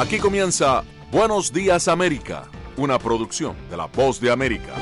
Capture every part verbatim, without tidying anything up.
Aquí comienza Buenos Días América, una producción de La Voz de América.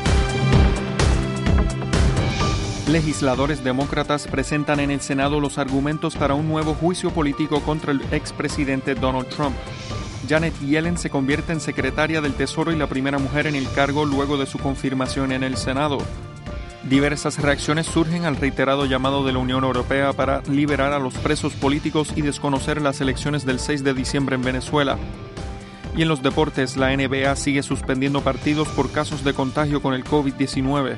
Legisladores demócratas presentan en el Senado los argumentos para un nuevo juicio político contra el expresidente Donald Trump. Janet Yellen se convierte en secretaria del Tesoro y la primera mujer en el cargo luego de su confirmación en el Senado. Diversas reacciones surgen al reiterado llamado de la Unión Europea para liberar a los presos políticos y desconocer las elecciones del seis de diciembre en Venezuela. Y en los deportes, la N B A sigue suspendiendo partidos por casos de contagio con el COVID diecinueve.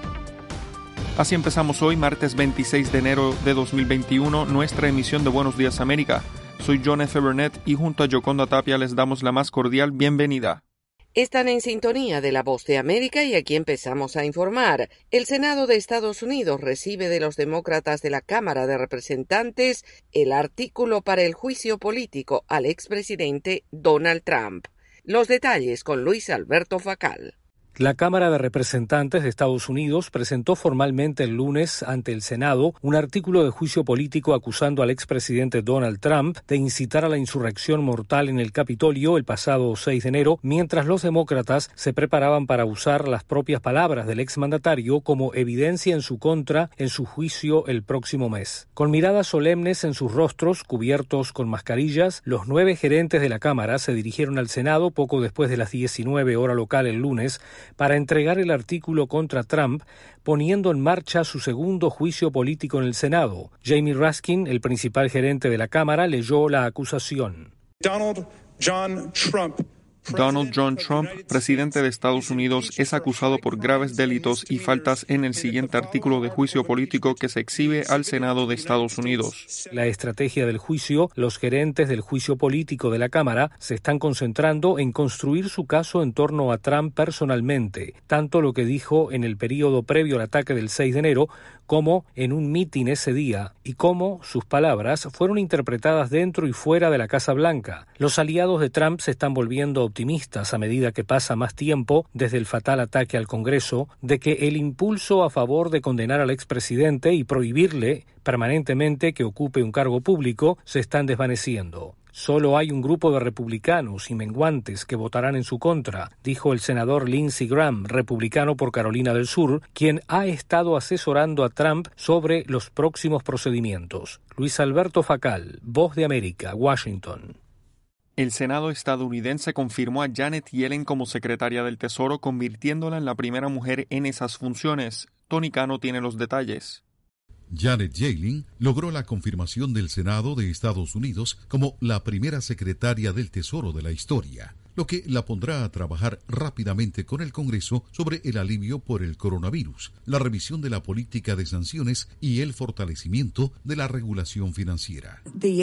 Así empezamos hoy, martes veintiséis de enero de dos mil veintiuno, nuestra emisión de Buenos Días América. Soy John F. Burnett y junto a Yoconda Tapia les damos la más cordial bienvenida. Están en sintonía de La Voz de América y aquí empezamos a informar. El Senado de Estados Unidos recibe de los demócratas de la Cámara de Representantes el artículo para el juicio político al expresidente Donald Trump. Los detalles con Luis Alberto Facal. La Cámara de Representantes de Estados Unidos presentó formalmente el lunes ante el Senado un artículo de juicio político acusando al expresidente Donald Trump de incitar a la insurrección mortal en el Capitolio el pasado seis de enero, mientras los demócratas se preparaban para usar las propias palabras del exmandatario como evidencia en su contra en su juicio el próximo mes. Con miradas solemnes en sus rostros, cubiertos con mascarillas, los nueve gerentes de la Cámara se dirigieron al Senado poco después de las diecinueve hora local el lunes para entregar el artículo contra Trump, poniendo en marcha su segundo juicio político en el Senado. Jamie Raskin, el principal gerente de la Cámara, leyó la acusación. Donald John Trump. Donald John Trump, presidente de Estados Unidos, es acusado por graves delitos y faltas en el siguiente artículo de juicio político que se exhibe al Senado de Estados Unidos. La estrategia del juicio, los gerentes del juicio político de la Cámara se están concentrando en construir su caso en torno a Trump personalmente, tanto lo que dijo en el periodo previo al ataque del seis de enero como en un mitin ese día y cómo sus palabras fueron interpretadas dentro y fuera de la Casa Blanca. Los aliados de Trump se están volviendo optimistas a medida que pasa más tiempo desde el fatal ataque al Congreso de que el impulso a favor de condenar al expresidente y prohibirle permanentemente que ocupe un cargo público se están desvaneciendo. Solo hay un grupo de republicanos y menguantes que votarán en su contra, dijo el senador Lindsey Graham, republicano por Carolina del Sur, quien ha estado asesorando a Trump sobre los próximos procedimientos. Luis Alberto Facal, Voz de América, Washington. El Senado estadounidense confirmó a Janet Yellen como secretaria del Tesoro, convirtiéndola en la primera mujer en esas funciones. Tony Cano tiene los detalles. Janet Yellen logró la confirmación del Senado de Estados Unidos como la primera secretaria del Tesoro de la historia, lo que la pondrá a trabajar rápidamente con el Congreso sobre el alivio por el coronavirus, la revisión de la política de sanciones y el fortalecimiento de la regulación financiera.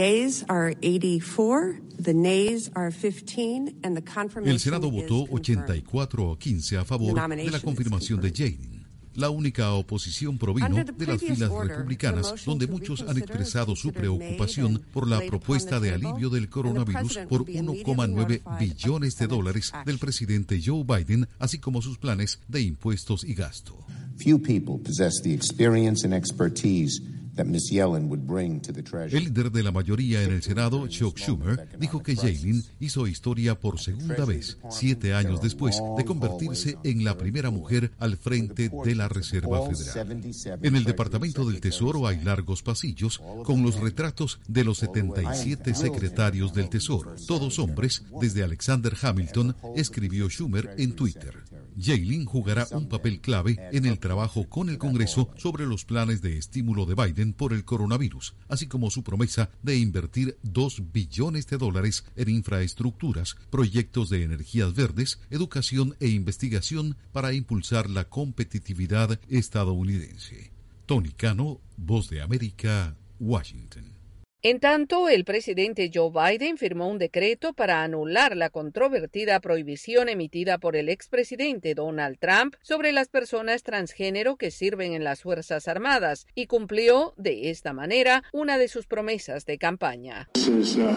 El Senado votó ochenta y cuatro a quince a favor de la confirmación de Yellen. La única oposición provino de las filas republicanas, donde muchos han expresado su preocupación por la propuesta de alivio del coronavirus por uno coma nueve billones de dólares del presidente Joe Biden, así como sus planes de impuestos y gasto. Few people possess the experience and expertise that Miz Yellen would bring to the Treasury. El líder de la mayoría en el Senado, Chuck Schumer, dijo que Yellen hizo historia por segunda vez, siete años después de convertirse en la primera mujer al frente de la Reserva Federal. En el Departamento del Tesoro hay largos pasillos con los retratos de los setenta y siete secretarios del Tesoro, todos hombres, desde Alexander Hamilton, escribió Schumer en Twitter. Yellen jugará un papel clave en el trabajo con el Congreso sobre los planes de estímulo de Biden por el coronavirus, así como su promesa de invertir dos billones de dólares en infraestructuras, proyectos de energías verdes, educación e investigación para impulsar la competitividad estadounidense. Tony Cano, Voz de América, Washington. En tanto, el presidente Joe Biden firmó un decreto para anular la controvertida prohibición emitida por el expresidente Donald Trump sobre las personas transgénero que sirven en las Fuerzas Armadas y cumplió, de esta manera, una de sus promesas de campaña. This is, uh,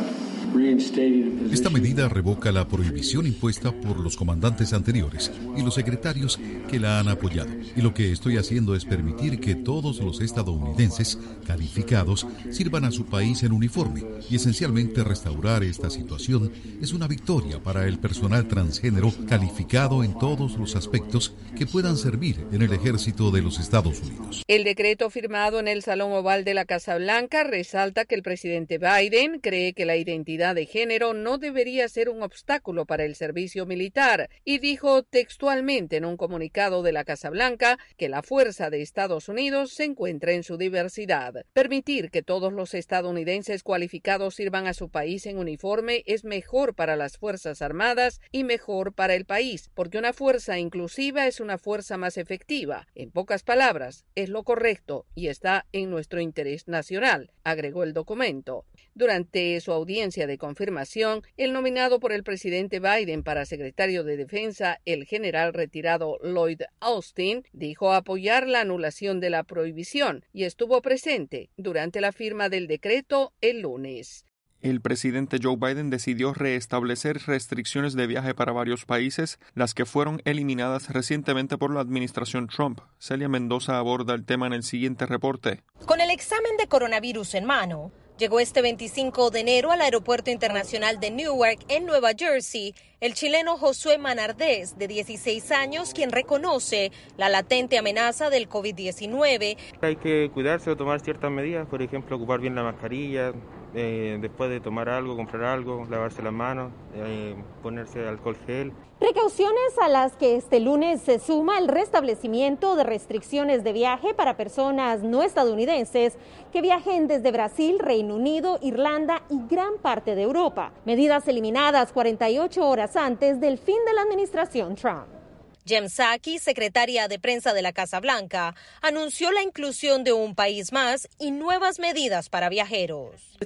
Esta medida revoca la prohibición impuesta por los comandantes anteriores y los secretarios que la han apoyado. Y lo que estoy haciendo es permitir que todos los estadounidenses calificados sirvan a su país en uniforme. Y esencialmente restaurar esta situación es una victoria para el personal transgénero calificado en todos los aspectos que puedan servir en el ejército de los Estados Unidos. El decreto firmado en el Salón Oval de la Casa Blanca resalta que el presidente Biden cree que la identidad de género no debería ser un obstáculo para el servicio militar y dijo textualmente en un comunicado de la Casa Blanca que la fuerza de Estados Unidos se encuentra en su diversidad. Permitir que todos los estadounidenses cualificados sirvan a su país en uniforme es mejor para las Fuerzas Armadas y mejor para el país, porque una fuerza inclusiva es una fuerza más efectiva. En pocas palabras, es lo correcto y está en nuestro interés nacional, agregó el documento. Durante su audiencia de confirmación, el nominado por el presidente Biden para secretario de Defensa, el general retirado Lloyd Austin, dijo apoyar la anulación de la prohibición y estuvo presente durante la firma del decreto el lunes. El presidente Joe Biden decidió restablecer restricciones de viaje para varios países, las que fueron eliminadas recientemente por la administración Trump. Celia Mendoza aborda el tema en el siguiente reporte. Con el examen de coronavirus en mano, llegó este veinticinco de enero al Aeropuerto Internacional de Newark, en Nueva Jersey, el chileno Josué Manardés, de dieciséis años, quien reconoce la latente amenaza del COVID diecinueve. Hay que cuidarse o tomar ciertas medidas, por ejemplo, ocupar bien la mascarilla, eh, después de tomar algo, comprar algo, lavarse las manos, eh, ponerse alcohol gel. Precauciones a las que este lunes se suma el restablecimiento de restricciones de viaje para personas no estadounidenses que viajen desde Brasil, Reino Unido, Irlanda y gran parte de Europa. Medidas eliminadas cuarenta y ocho horas antes del fin de la administración Trump. Jen Psaki, secretaria de prensa de la Casa Blanca, anunció la inclusión de un país más y nuevas medidas para viajeros.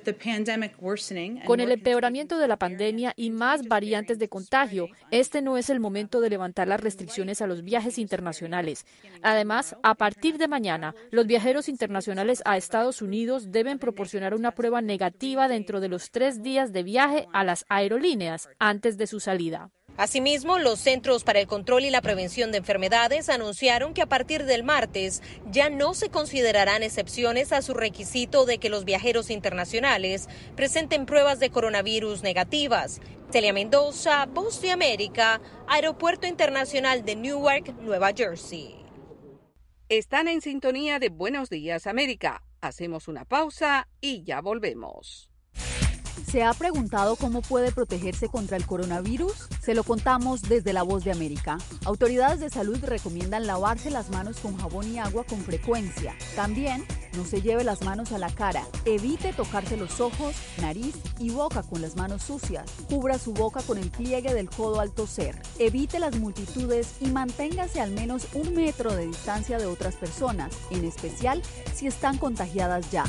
Con el empeoramiento de la pandemia y más variantes de contagio, este no es el momento de levantar las restricciones a los viajes internacionales. Además, a partir de mañana, los viajeros internacionales a Estados Unidos deben proporcionar una prueba negativa dentro de los tres días de viaje a las aerolíneas antes de su salida. Asimismo, los Centros para el Control y la Prevención de Enfermedades anunciaron que a partir del martes ya no se considerarán excepciones a su requisito de que los viajeros internacionales presenten pruebas de coronavirus negativas. Celia Mendoza, Voz de América, Aeropuerto Internacional de Newark, Nueva Jersey. Están en sintonía de Buenos Días América. Hacemos una pausa y ya volvemos. ¿Se ha preguntado cómo puede protegerse contra el coronavirus? Se lo contamos desde La Voz de América. Autoridades de salud recomiendan lavarse las manos con jabón y agua con frecuencia. También no se lleve las manos a la cara. Evite tocarse los ojos, nariz y boca con las manos sucias. Cubra su boca con el pliegue del codo al toser. Evite las multitudes y manténgase al menos un metro de distancia de otras personas, en especial si están contagiadas ya.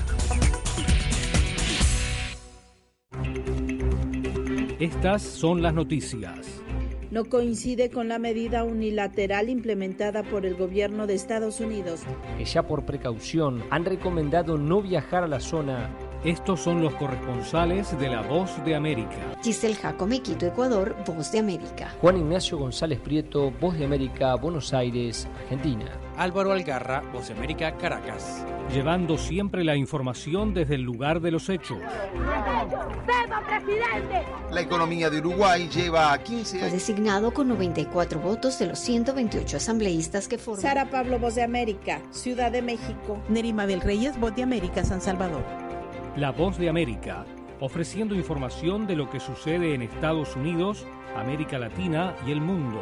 Estas son las noticias. No coincide con la medida unilateral implementada por el gobierno de Estados Unidos. Que ya por precaución han recomendado no viajar a la zona. Estos son los corresponsales de La Voz de América. Giselle Jacome, Quito, Ecuador, Voz de América. Juan Ignacio González Prieto, Voz de América, Buenos Aires, Argentina. Álvaro Algarra, Voz de América, Caracas. Llevando siempre la información desde el lugar de los hechos. ¡Presidente! La economía de Uruguay lleva quince años. Fue designado con noventa y cuatro votos de los ciento veintiocho asambleístas que forman. Sara Pablo, Voz de América, Ciudad de México. Nerima Bel Reyes, Voz de América, San Salvador. La Voz de América, ofreciendo información de lo que sucede en Estados Unidos, América Latina y el mundo.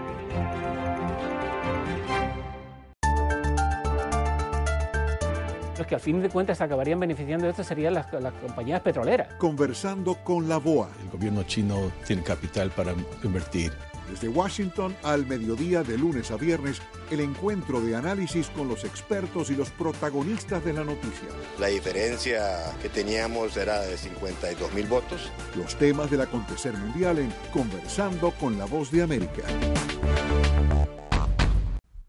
Los que al fin de cuentas acabarían beneficiando de esto serían las, las compañías petroleras. Conversando con la B O A. El gobierno chino tiene capital para invertir. Desde Washington al mediodía de lunes a viernes, el encuentro de análisis con los expertos y los protagonistas de la noticia. La diferencia que teníamos era de cincuenta y dos mil votos. Los temas del acontecer mundial en Conversando con la Voz de América.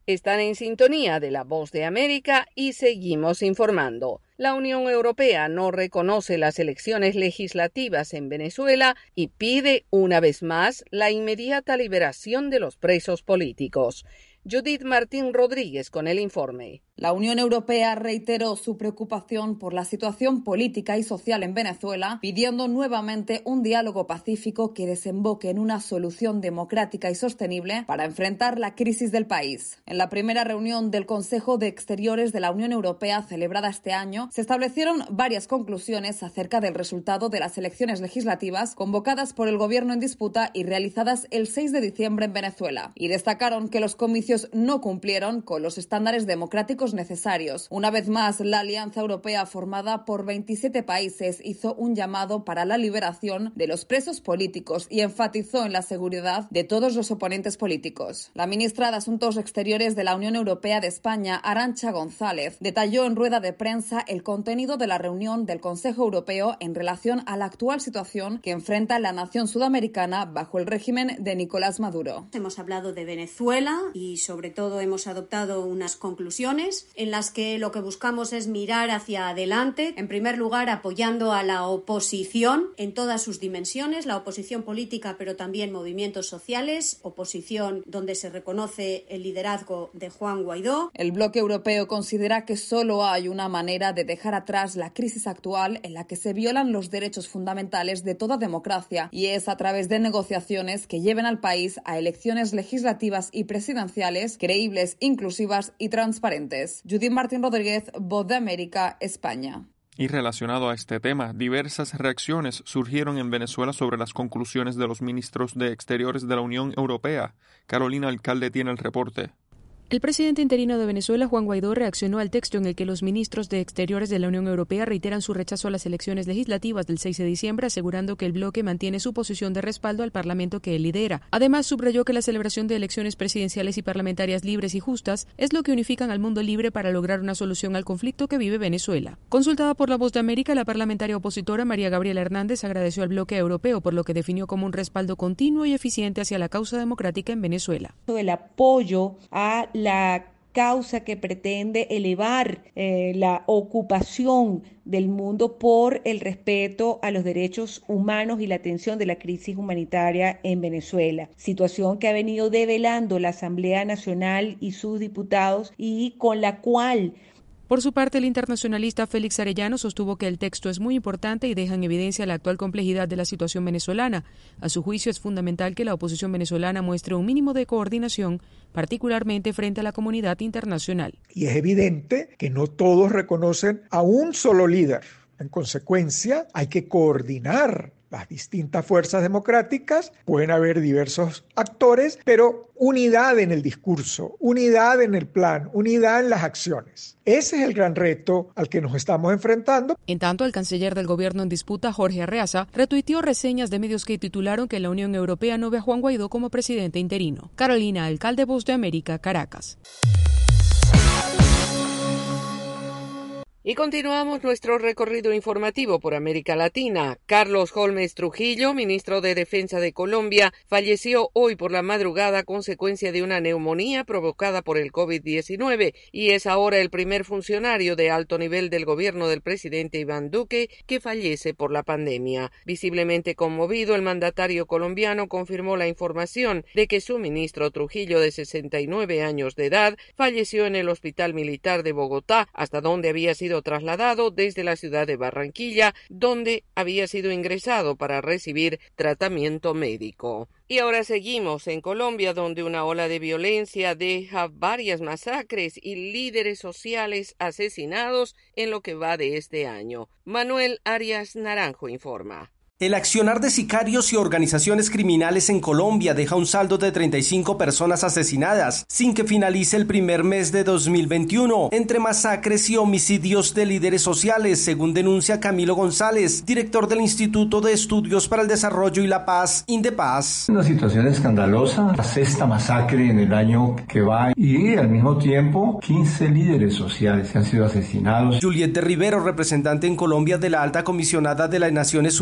Están en sintonía de La Voz de América y seguimos informando. La Unión Europea no reconoce las elecciones legislativas en Venezuela y pide una vez más la inmediata liberación de los presos políticos. Judith Martín Rodríguez con el informe. La Unión Europea reiteró su preocupación por la situación política y social en Venezuela, pidiendo nuevamente un diálogo pacífico que desemboque en una solución democrática y sostenible para enfrentar la crisis del país. En la primera reunión del Consejo de Exteriores de la Unión Europea celebrada este año, se establecieron varias conclusiones acerca del resultado de las elecciones legislativas convocadas por el gobierno en disputa y realizadas el seis de diciembre en Venezuela, y destacaron que los comicios no cumplieron con los estándares democráticos necesarios. Una vez más, la Alianza Europea, formada por veintisiete países, hizo un llamado para la liberación de los presos políticos y enfatizó en la seguridad de todos los oponentes políticos. La ministra de Asuntos Exteriores de la Unión Europea de España, Arantxa González, detalló en rueda de prensa el contenido de la reunión del Consejo Europeo en relación a la actual situación que enfrenta la nación sudamericana bajo el régimen de Nicolás Maduro. Hemos hablado de Venezuela y sobre todo hemos adoptado unas conclusiones en las que lo que buscamos es mirar hacia adelante, en primer lugar apoyando a la oposición en todas sus dimensiones, la oposición política pero también movimientos sociales, oposición donde se reconoce el liderazgo de Juan Guaidó. El bloque europeo considera que solo hay una manera de dejar atrás la crisis actual en la que se violan los derechos fundamentales de toda democracia, y es a través de negociaciones que lleven al país a elecciones legislativas y presidenciales creíbles, inclusivas y transparentes. Judith Martín Rodríguez, Voz de América, España. Y relacionado a este tema, diversas reacciones surgieron en Venezuela sobre las conclusiones de los ministros de Exteriores de la Unión Europea. Carolina Alcalde tiene el reporte. El presidente interino de Venezuela, Juan Guaidó, reaccionó al texto en el que los ministros de Exteriores de la Unión Europea reiteran su rechazo a las elecciones legislativas del seis de diciembre, asegurando que el bloque mantiene su posición de respaldo al Parlamento que él lidera. Además, subrayó que la celebración de elecciones presidenciales y parlamentarias libres y justas es lo que unifican al mundo libre para lograr una solución al conflicto que vive Venezuela. Consultada por La Voz de América, la parlamentaria opositora María Gabriela Hernández agradeció al bloque europeo por lo que definió como un respaldo continuo y eficiente hacia la causa democrática en Venezuela. El apoyo a la causa que pretende elevar eh, la ocupación del mundo por el respeto a los derechos humanos y la atención de la crisis humanitaria en Venezuela, situación que ha venido develando la Asamblea Nacional y sus diputados y con la cual... Por su parte, el internacionalista Félix Arellano sostuvo que el texto es muy importante y deja en evidencia la actual complejidad de la situación venezolana. A su juicio, es fundamental que la oposición venezolana muestre un mínimo de coordinación, particularmente frente a la comunidad internacional. Y es evidente que no todos reconocen a un solo líder. En consecuencia, hay que coordinar las distintas fuerzas democráticas, pueden haber diversos actores, pero unidad en el discurso, unidad en el plan, unidad en las acciones. Ese es el gran reto al que nos estamos enfrentando. En tanto, el canciller del gobierno en disputa, Jorge Arreaza, retuiteó reseñas de medios que titularon que la Unión Europea no ve a Juan Guaidó como presidente interino. Carolina Alcalde, Voz de América, Caracas. Y continuamos nuestro recorrido informativo por América Latina. Carlos Holmes Trujillo, ministro de Defensa de Colombia, falleció hoy por la madrugada a consecuencia de una neumonía provocada por el COVID diecinueve y es ahora el primer funcionario de alto nivel del gobierno del presidente Iván Duque que fallece por la pandemia. Visiblemente conmovido, el mandatario colombiano confirmó la información de que su ministro Trujillo, de sesenta y nueve años de edad, falleció en el Hospital Militar de Bogotá, hasta donde había sido trasladado desde la ciudad de Barranquilla, donde había sido ingresado para recibir tratamiento médico. Y ahora seguimos en Colombia, donde una ola de violencia deja varias masacres y líderes sociales asesinados en lo que va de este año. Manuel Arias Naranjo informa. El accionar de sicarios y organizaciones criminales en Colombia deja un saldo de treinta y cinco personas asesinadas, sin que finalice el primer mes de dos mil veintiuno, entre masacres y homicidios de líderes sociales, según denuncia Camilo González, director del Instituto de Estudios para el Desarrollo y la Paz, Indepaz. Una situación escandalosa, la sexta masacre en el año que va y al mismo tiempo quince líderes sociales que han sido asesinados. Juliette Rivero, representante en Colombia de la Alta Comisionada de las Naciones Unidas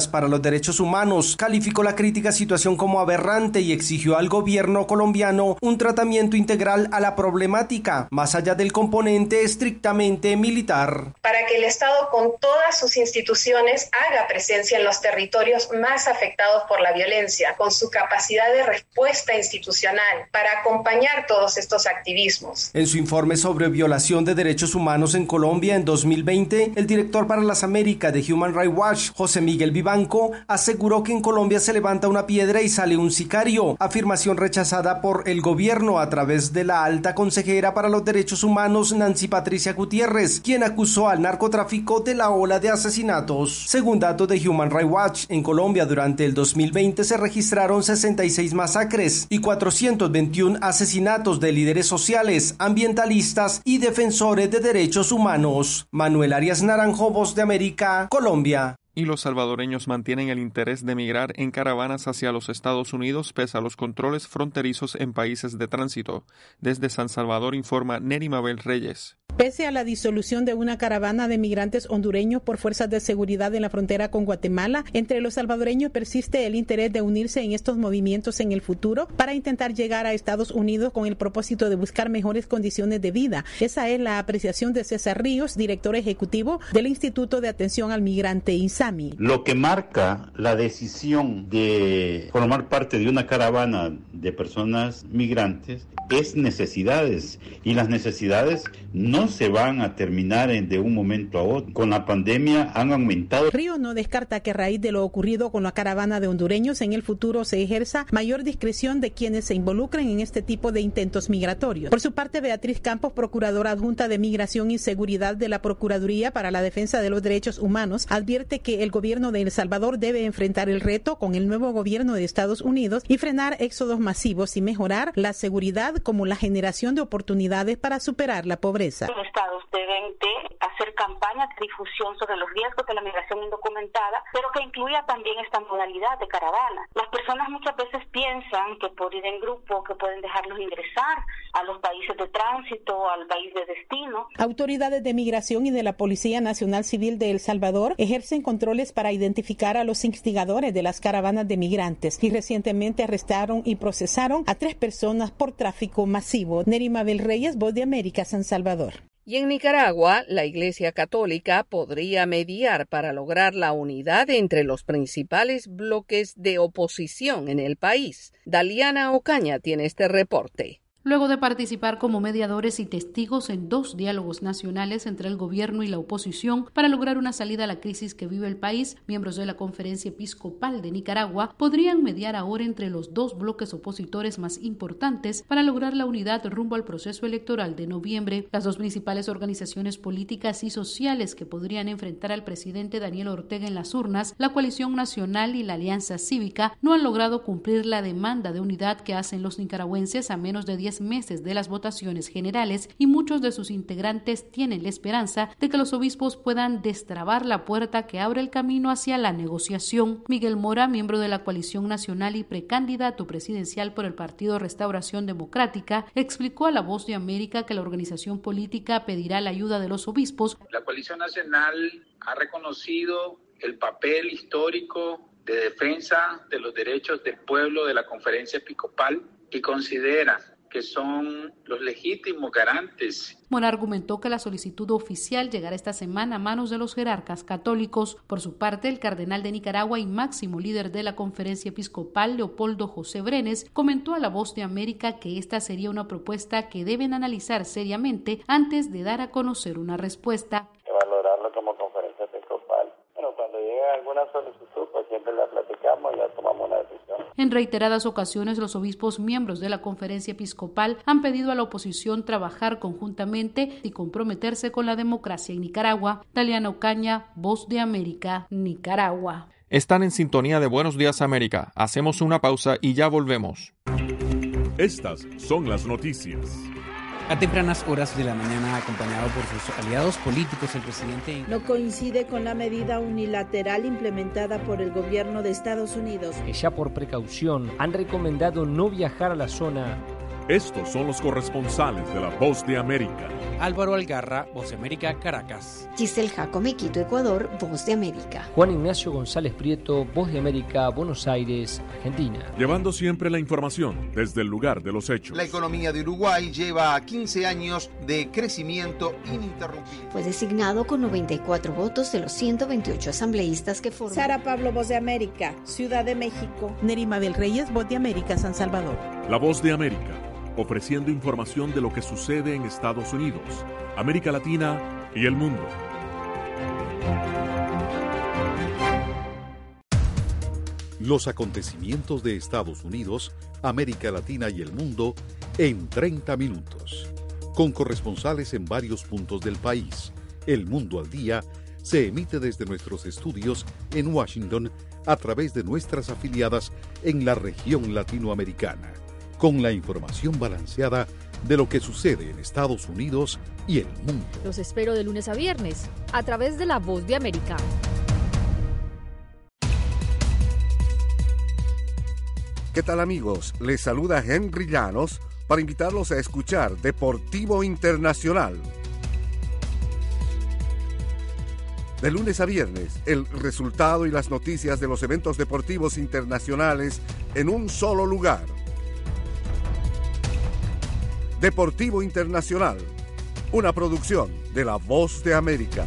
para los Derechos Humanos calificó la crítica situación como aberrante y exigió al gobierno colombiano un tratamiento integral a la problemática, más allá del componente estrictamente militar. Para que el Estado con todas sus instituciones haga presencia en los territorios más afectados por la violencia, con su capacidad de respuesta institucional, para acompañar todos estos activismos. En su informe sobre violación de derechos humanos en Colombia en dos mil veinte, el director para las Américas de Human Rights Watch, José Miguel Vivanco, aseguró que en Colombia se levanta una piedra y sale un sicario, afirmación rechazada por el gobierno a través de la alta consejera para los derechos humanos Nancy Patricia Gutiérrez, quien acusó al narcotráfico de la ola de asesinatos. Según datos de Human Rights Watch, en Colombia durante el dos mil veinte se registraron sesenta y seis masacres y cuatrocientos veintiún asesinatos de líderes sociales, ambientalistas y defensores de derechos humanos. Manuel Arias Naranjo, Voz de América, Colombia. Y los salvadoreños mantienen el interés de migrar en caravanas hacia los Estados Unidos pese a los controles fronterizos en países de tránsito. Desde San Salvador informa Neri Mabel Reyes. Pese a la disolución de una caravana de migrantes hondureños por fuerzas de seguridad en la frontera con Guatemala, entre los salvadoreños persiste el interés de unirse en estos movimientos en el futuro para intentar llegar a Estados Unidos con el propósito de buscar mejores condiciones de vida. Esa es la apreciación de César Ríos, director ejecutivo del Instituto de Atención al Migrante INSAMI. Lo que marca la decisión de formar parte de una caravana de personas migrantes es necesidades, y las necesidades no se van a terminar en de un momento a otro. Con la pandemia han aumentado. Ríos no descarta que a raíz de lo ocurrido con la caravana de hondureños en el futuro se ejerza mayor discreción de quienes se involucren en este tipo de intentos migratorios. Por su parte, Beatriz Campos, procuradora adjunta de Migración y Seguridad de la Procuraduría para la Defensa de los Derechos Humanos, advierte que el gobierno de El Salvador debe enfrentar el reto con el nuevo gobierno de Estados Unidos y frenar éxodos masivos y mejorar la seguridad como la generación de oportunidades para superar la pobreza. Los estados deben de hacer campañas de difusión sobre los riesgos de la migración indocumentada, pero que incluya también esta modalidad de caravana. Las personas muchas veces piensan que por ir en grupo que pueden dejarlos ingresar a los países de tránsito, al país de destino. Autoridades de migración y de la Policía Nacional Civil de El Salvador ejercen controles para identificar a los instigadores de las caravanas de migrantes y recientemente arrestaron y procesaron a tres personas por tráfico masivo. Neri Mabel Reyes, Voz de América, San Salvador. Y en Nicaragua, la Iglesia Católica podría mediar para lograr la unidad entre los principales bloques de oposición en el país. Daliana Ocaña tiene este reporte. Luego de participar como mediadores y testigos en dos diálogos nacionales entre el gobierno y la oposición para lograr una salida a la crisis que vive el país, miembros de la Conferencia Episcopal de Nicaragua podrían mediar ahora entre los dos bloques opositores más importantes para lograr la unidad rumbo al proceso electoral de noviembre. Las dos principales organizaciones políticas y sociales que podrían enfrentar al presidente Daniel Ortega en las urnas, la Coalición Nacional y la Alianza Cívica, no han logrado cumplir la demanda de unidad que hacen los nicaragüenses a menos de diez meses de las votaciones generales, y muchos de sus integrantes tienen la esperanza de que los obispos puedan destrabar la puerta que abre el camino hacia la negociación. Miguel Mora, miembro de la Coalición Nacional y precandidato presidencial por el Partido Restauración Democrática, explicó a La Voz de América que la organización política pedirá la ayuda de los obispos. La Coalición Nacional ha reconocido el papel histórico de defensa de los derechos del pueblo de la Conferencia Episcopal y considera que son los legítimos garantes. Mora argumentó que la solicitud oficial llegará esta semana a manos de los jerarcas católicos. Por su parte, el cardenal de Nicaragua y máximo líder de la Conferencia Episcopal, Leopoldo José Brenes, comentó a La Voz de América que esta sería una propuesta que deben analizar seriamente antes de dar a conocer una respuesta. Valorarlo como Conferencia Episcopal. Bueno, cuando llegue alguna solicitud, pues siempre la platicamos y ya tomamos una decisión. En reiteradas ocasiones, los obispos miembros de la Conferencia Episcopal han pedido a la oposición trabajar conjuntamente y comprometerse con la democracia en Nicaragua. Daliana Ocaña, Voz de América, Nicaragua. Están en sintonía de Buenos Días América. Hacemos una pausa y ya volvemos. Estas son las noticias. A tempranas horas de la mañana, acompañado por sus aliados políticos, el presidente no coincide con la medida unilateral implementada por el gobierno de Estados Unidos. Que ya por precaución han recomendado no viajar a la zona Estos son los corresponsales de La Voz de América. Álvaro Algarra, Voz de América, Caracas. Giselle Jacome, Quito, Ecuador, Voz de América. Juan Ignacio González Prieto, Voz de América, Buenos Aires, Argentina. Llevando siempre la información desde el lugar de los hechos. La economía de Uruguay lleva quince años de crecimiento ininterrumpido. Fue designado con noventa y cuatro votos de los ciento veintiocho asambleístas que forman. Sara Pablo, Voz de América, Ciudad de México. Nerima del Reyes, Voz de América, San Salvador. La Voz de América, ofreciendo información de lo que sucede en Estados Unidos, América Latina y el mundo. Los acontecimientos de Estados Unidos, América Latina y el mundo en treinta minutos. Con corresponsales en varios puntos del país. El Mundo al Día se emite desde nuestros estudios en Washington a través de nuestras afiliadas en la región latinoamericana, con la información balanceada de lo que sucede en Estados Unidos y el mundo. Los espero de lunes a viernes, a través de La Voz de América. ¿Qué tal, amigos? Les saluda Henry Llanos para invitarlos a escuchar Deportivo Internacional. De lunes a viernes, el resultado y las noticias de los eventos deportivos internacionales en un solo lugar. Deportivo Internacional, una producción de La Voz de América.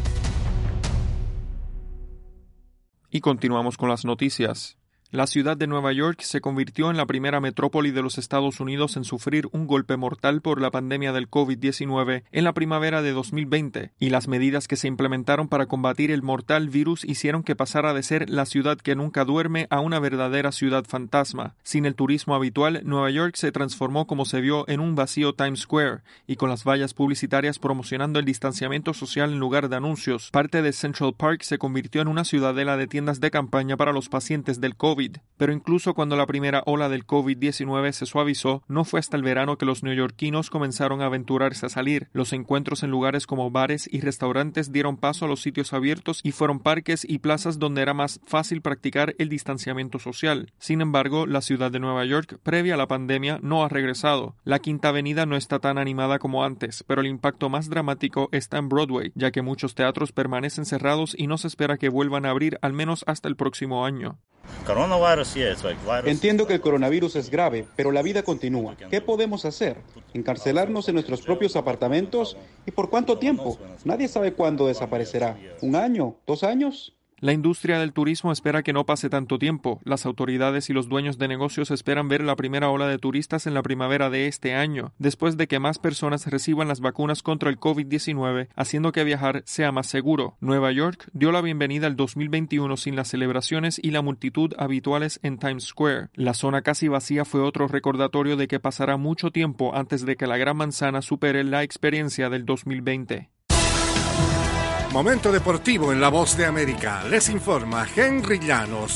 Y continuamos con las noticias. La ciudad de Nueva York se convirtió en la primera metrópoli de los Estados Unidos en sufrir un golpe mortal por la pandemia del COVID diecinueve en la primavera de dos mil veinte, y las medidas que se implementaron para combatir el mortal virus hicieron que pasara de ser la ciudad que nunca duerme a una verdadera ciudad fantasma. Sin el turismo habitual, Nueva York se transformó como se vio en un vacío Times Square, y con las vallas publicitarias promocionando el distanciamiento social en lugar de anuncios. Parte de Central Park se convirtió en una ciudadela de tiendas de campaña para los pacientes del COVID. Pero incluso cuando la primera ola del COVID diecinueve se suavizó, no fue hasta el verano que los neoyorquinos comenzaron a aventurarse a salir. Los encuentros en lugares como bares y restaurantes dieron paso a los sitios abiertos y fueron parques y plazas donde era más fácil practicar el distanciamiento social. Sin embargo, la ciudad de Nueva York, previa a la pandemia, no ha regresado. La Quinta Avenida no está tan animada como antes, pero el impacto más dramático está en Broadway, ya que muchos teatros permanecen cerrados y no se espera que vuelvan a abrir al menos hasta el próximo año. Entiendo que el coronavirus es grave, pero la vida continúa. ¿Qué podemos hacer? ¿Encarcelarnos en nuestros propios apartamentos? ¿Y por cuánto tiempo? Nadie sabe cuándo desaparecerá. ¿Un año? ¿Dos años? La industria del turismo espera que no pase tanto tiempo. Las autoridades y los dueños de negocios esperan ver la primera ola de turistas en la primavera de este año, después de que más personas reciban las vacunas contra el COVID diecinueve, haciendo que viajar sea más seguro. Nueva York dio la bienvenida al dos mil veintiuno sin las celebraciones y la multitud habituales en Times Square. La zona casi vacía fue otro recordatorio de que pasará mucho tiempo antes de que la Gran Manzana supere la experiencia del dos mil veinte. Momento deportivo en La Voz de América. Les informa Henry Llanos.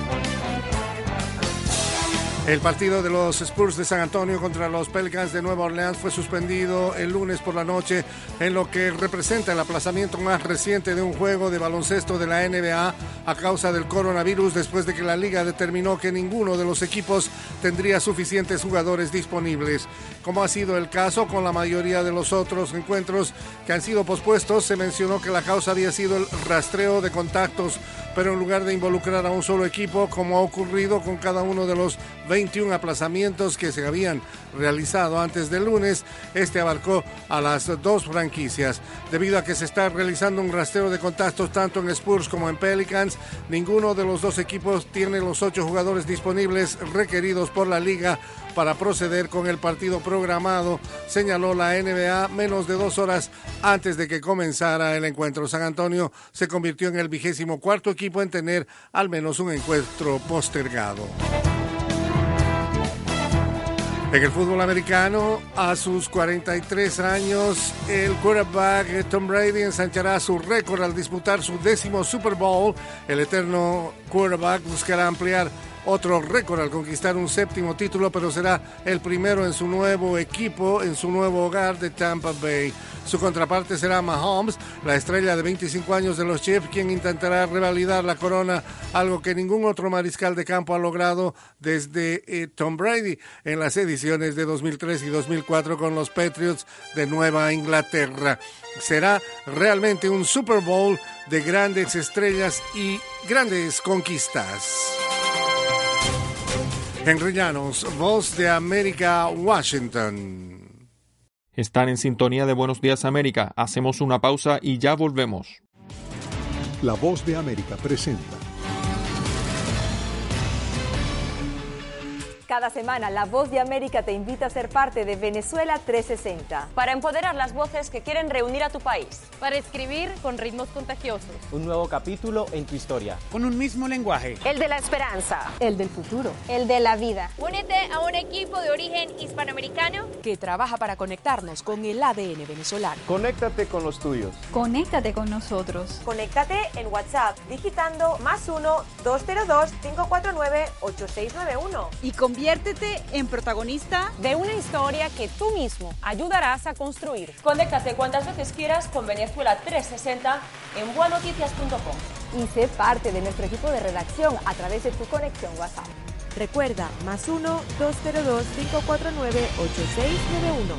El partido de los Spurs de San Antonio contra los Pelicans de Nueva Orleans fue suspendido el lunes por la noche en lo que representa el aplazamiento más reciente de un juego de baloncesto de la N B A a causa del coronavirus, después de que la liga determinó que ninguno de los equipos tendría suficientes jugadores disponibles. Como ha sido el caso con la mayoría de los otros encuentros que han sido pospuestos, se mencionó que la causa había sido el rastreo de contactos, pero en lugar de involucrar a un solo equipo, como ha ocurrido con cada uno de los veintiún aplazamientos que se habían realizado antes del lunes, este abarcó a las dos franquicias. Debido a que se está realizando un rastreo de contactos tanto en Spurs como en Pelicans, ninguno de los dos equipos tiene los ocho jugadores disponibles requeridos por la liga para proceder con el partido programado, señaló la N B A menos de dos horas antes de que comenzara el encuentro. San Antonio se convirtió en el vigésimo cuarto equipo en tener al menos un encuentro postergado. En el fútbol americano, a sus cuarenta y tres años, el quarterback Tom Brady ensanchará su récord al disputar su décimo Super Bowl. El eterno quarterback buscará ampliar otro récord al conquistar un séptimo título, pero será el primero en su nuevo equipo, en su nuevo hogar de Tampa Bay. Su contraparte será Mahomes, la estrella de veinticinco años de los Chiefs, quien intentará revalidar la corona, algo que ningún otro mariscal de campo ha logrado desde eh, Tom Brady en las ediciones de dos mil tres y dos mil cuatro con los Patriots de Nueva Inglaterra. Será realmente un Super Bowl de grandes estrellas y grandes conquistas. Henry Llanos, Voz de América, Washington. Están en sintonía de Buenos Días América. Hacemos una pausa y ya volvemos. La Voz de América presenta. Cada semana, La Voz de América te invita a ser parte de Venezuela trescientos sesenta. Para empoderar las voces que quieren reunir a tu país. Para escribir con ritmos contagiosos. Un nuevo capítulo en tu historia. Con un mismo lenguaje. El de la esperanza. El del futuro. El de la vida. Únete a un equipo de origen hispanoamericano que trabaja para conectarnos con el A D N venezolano. Conéctate con los tuyos. Conéctate con nosotros. Conéctate en WhatsApp digitando más uno, dos cero dos, cinco cuatro nueve, ocho seis nueve uno. Y conviértete en protagonista de una historia que tú mismo ayudarás a construir. Conéctate cuantas veces quieras con Venezuela trescientos sesenta en buenoticias punto com. Y sé parte de nuestro equipo de redacción a través de tu conexión WhatsApp. Recuerda, más uno, dos cero dos, cinco cuatro nueve, ocho seis nueve uno.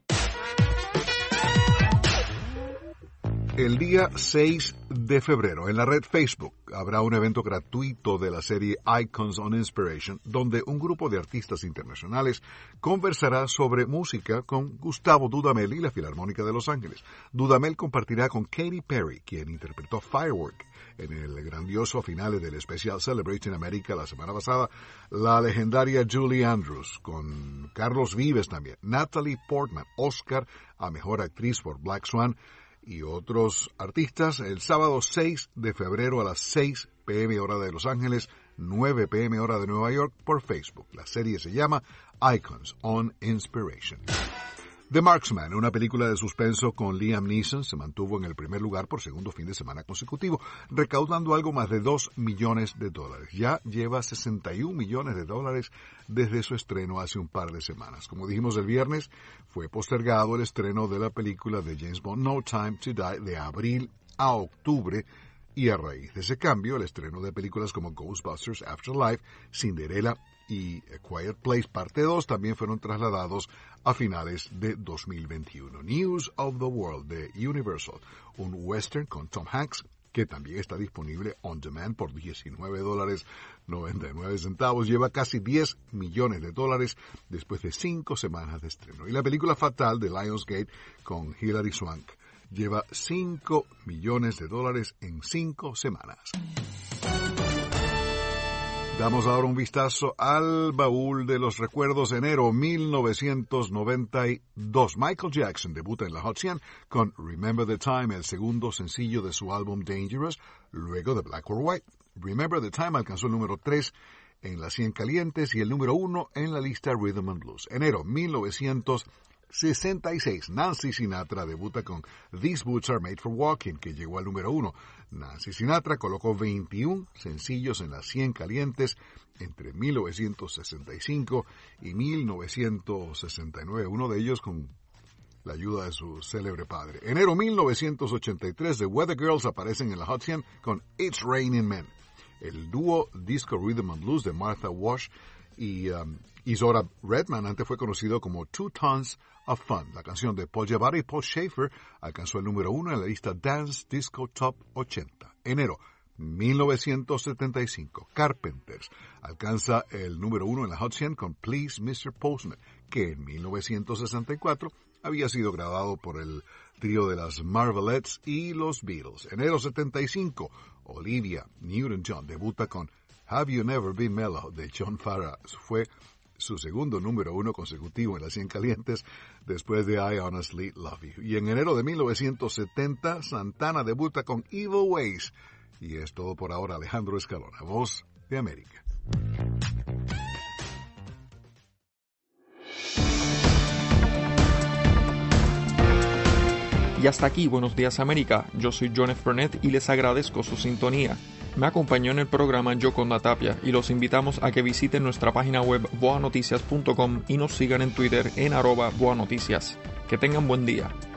El día seis de febrero, en la red Facebook, habrá un evento gratuito de la serie Icons on Inspiration, donde un grupo de artistas internacionales conversará sobre música con Gustavo Dudamel y la Filarmónica de Los Ángeles. Dudamel compartirá con Katy Perry, quien interpretó Firework en el grandioso finale del especial Celebrating America la semana pasada, la legendaria Julie Andrews, con Carlos Vives también, Natalie Portman, Oscar a Mejor Actriz por Black Swan, y otros artistas el sábado seis de febrero a las seis p m hora de Los Ángeles, nueve p m hora de Nueva York por Facebook. La serie se llama Icons on Inspiration. The Marksman, una película de suspenso con Liam Neeson, se mantuvo en el primer lugar por segundo fin de semana consecutivo, recaudando algo más de dos millones de dólares. Ya lleva sesenta y un millones de dólares desde su estreno hace un par de semanas. Como dijimos el viernes, fue postergado el estreno de la película de James Bond No Time to Die de abril a octubre, y a raíz de ese cambio, el estreno de películas como Ghostbusters Afterlife, Cinderella y A Quiet Place Parte dos también fueron trasladados a finales de dos mil veintiuno. News of the World de Universal, un western con Tom Hanks, que también está disponible on demand por diecinueve dólares noventa y nueve centavos, lleva casi diez millones de dólares después de cinco semanas de estreno. Y la película Fatal de Lionsgate con Hilary Swank lleva cinco millones de dólares en cinco semanas. Damos ahora un vistazo al baúl de los recuerdos. Enero mil novecientos noventa y dos. Michael Jackson debuta en la Hot cien con Remember the Time, el segundo sencillo de su álbum Dangerous, luego de Black or White. Remember the Time alcanzó el número tres en las cien calientes y el número uno en la lista Rhythm and Blues. Enero mil novecientos sesenta y seis. Nancy Sinatra debuta con These Boots Are Made for Walking, que llegó al número uno. Nancy Sinatra colocó veintiún sencillos en las cien calientes entre mil novecientos sesenta y cinco y mil novecientos sesenta y nueve, uno de ellos con la ayuda de su célebre padre. Enero mil novecientos ochenta y tres, The Weather Girls aparecen en la Hot cien con It's Raining Men. El dúo Disco Rhythm and Blues de Martha Wash y um, Isadora Redman antes fue conocido como Two Tons of Fun. La canción de Paul Jabari y Paul Schaefer alcanzó el número uno en la lista Dance Disco Top ochenta. Enero mil novecientos setenta y cinco, Carpenters alcanza el número uno en la Hot cien con Please mister Postman, que en mil novecientos sesenta y cuatro había sido grabado por el trío de las Marvelettes y los Beatles. Enero setenta y cinco, Olivia Newton-John debuta con Have You Never Been Mellow de John Farrar. Fue su segundo número uno consecutivo en las cien calientes después de I Honestly Love You. Y en enero de mil novecientos setenta, Santana debuta con Evil Ways. Y es todo por ahora. Alejandro Escalona, Voz de América. Y hasta aquí, Buenos Días América. Yo soy John F. Burnett y les agradezco su sintonía. Me acompañó en el programa Yoconda Tapia y los invitamos a que visiten nuestra página web boa noticias punto com y nos sigan en Twitter en arroba boanoticias. Que tengan buen día.